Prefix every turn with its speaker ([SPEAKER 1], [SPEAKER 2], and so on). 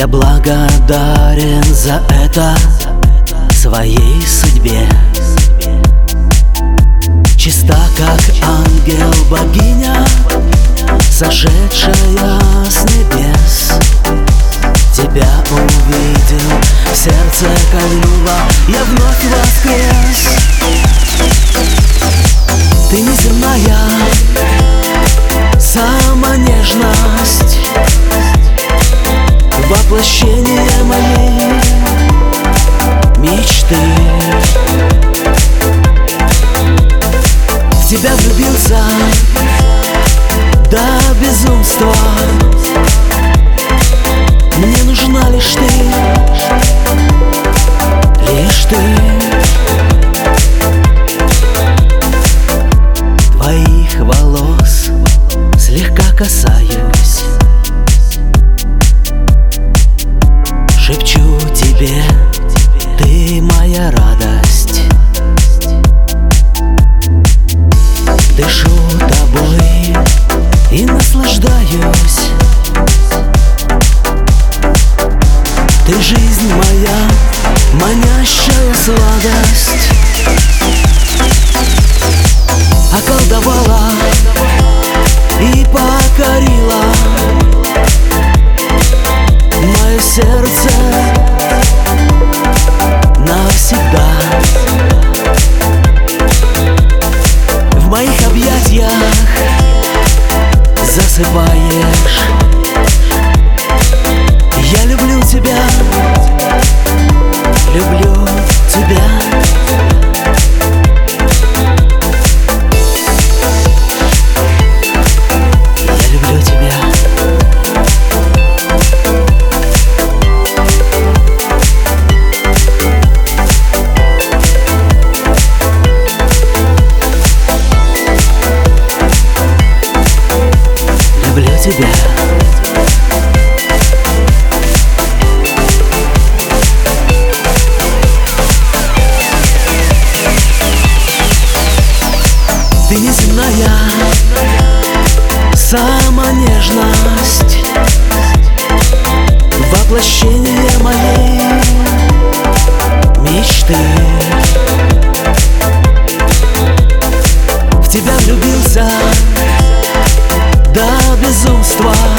[SPEAKER 1] Я благодарен за это своей судьбе. Чиста, как ангел, богиня, сошедшая с небес. Тебя увидел, сердце кольнуло, я вновь воскрес. Ты неземная, сама нежность, воплощение моей мечты. В тебя влюбился до безумства. Мне нужна лишь ты, лишь ты. Твоих волос слегка касаюсь, шепчу тебе, ты моя радость. Дышу тобой и наслаждаюсь. Ты жизнь моя, манящая сладость. Околдовала и покорила мое сердце навсегда. В моих объятиях засыпаешь. Я люблю тебя, люблю тебя. Я люблю тебя. Люблю тебя. Ты неземная, сама нежность, воплощение моей мечты. В тебя влюбился до безумства.